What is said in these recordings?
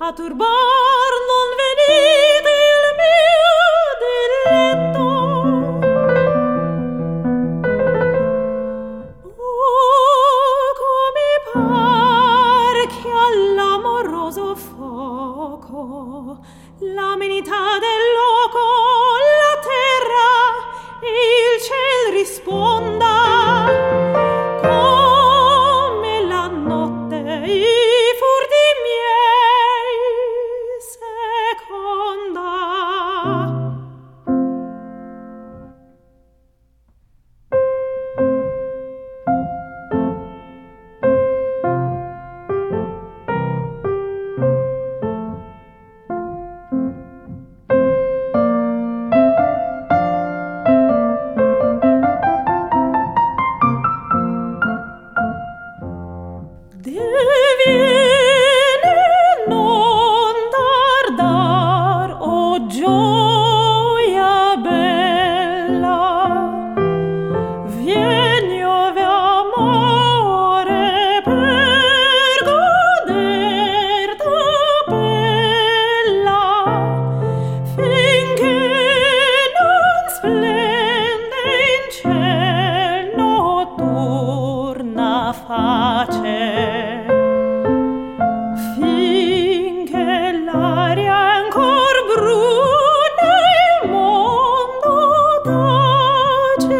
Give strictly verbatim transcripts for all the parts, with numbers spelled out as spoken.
a turbar non venite il mio diletto. Oh, come par che all'amoroso foco l'amenità del loco, la terra e il ciel risponda, come la notte i furti miei seconda. Diviene non tardar, o gioia bella, vieni ove amore per goder tua bella, finché non splende in ciel notturna face, finché l'aria ancor bruna il mondo tace.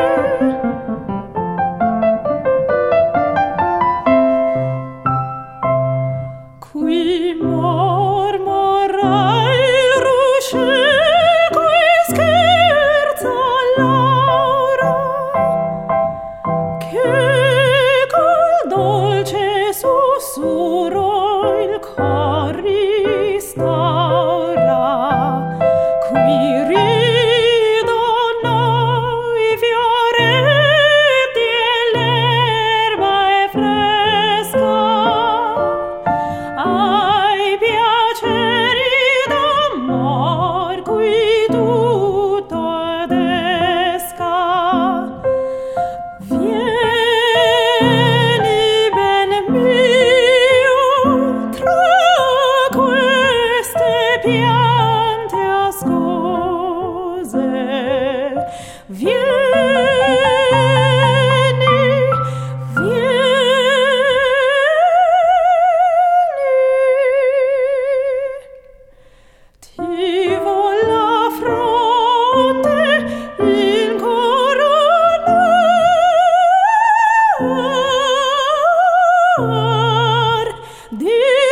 Qui mormora il ruscello, qui scherza l'aura, che col dolce sussurro il cor ristaura. Qui ridono i fioretti e l'erba è fresca, ai piaceri d'amor qui tutto adesca. Vieni, ben mio, tra queste piante ascose, vieni, vieni, ti vol la fronte incoronar di